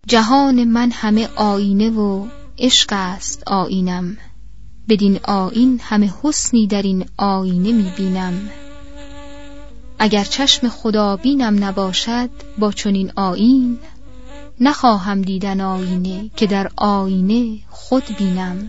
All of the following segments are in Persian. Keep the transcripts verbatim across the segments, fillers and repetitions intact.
جهان من همه آینه و عشق است آیینم، بدین آیین همه حسنی در این آینه می بینم. اگر چشم خدا بینم نباشد با چنین آیین، نخواهم دیدن آینه که در آینه خود بینم.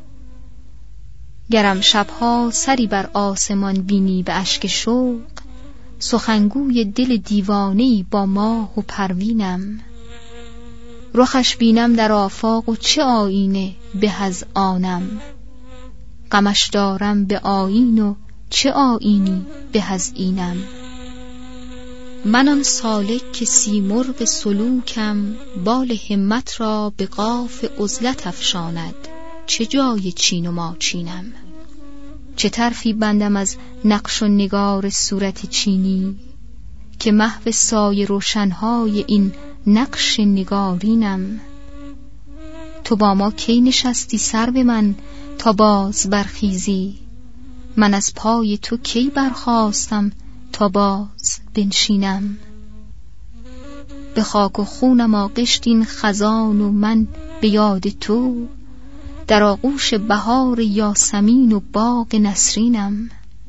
گرم شبها سری بر آسمان بینی به اشک شوق، سخنگوی دل دیوانه‌ای با ماه و پروینم. رخش بینم در آفاق و چه آینه به از آنم، غمش دارم به آیین و چه آیینی به از اینم. من آن سالک که سیمرغ سلوکم، بال همت را به قاف عزلت افشاند، چه جای چین و ماچینم. چه طرفی بندم از نقش و نگار صورت چینی، که محو سایه روشنهای این نقش نگارینم. تو با ما کی نشستی سر به من تا باز برخیزی، من از پای تو کی برخاستم تا باز بنشینم. به خاک و خونم آغشت این خزان و من به یاد تو، در آغوش بهار یاسمین و باغ نسرینم.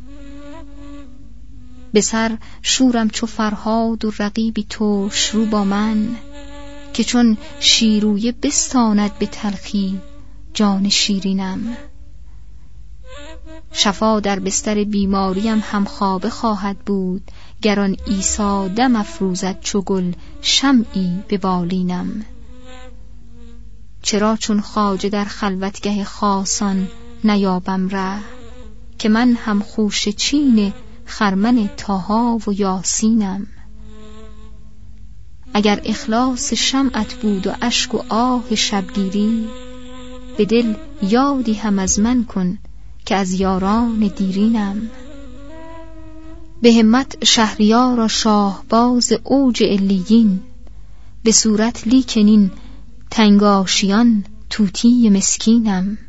به سر شورم چو فرهاد و رقیبی ترش رو با من، که چون شیرویه بستاند به تلخی جان شیرینم. شفا در بستر بیماریم همخوابه خواهد بود، گر آن عیسی دم افروزد چو گل شمعی به بالینم. چرا چون خواجه در خلوتگه خاصان نیابم ره، که من هم خوشه چین خرمن طاها و یاسینم. اگر اخلاص شمعت بود و اشک و آه شبگیری، به دل یادی هم از من کن که از یاران دیرینم. به همت شهریارا شاهباز اوج علیین، به صورت لیکنین تنگاشیان طوطی مسکینم.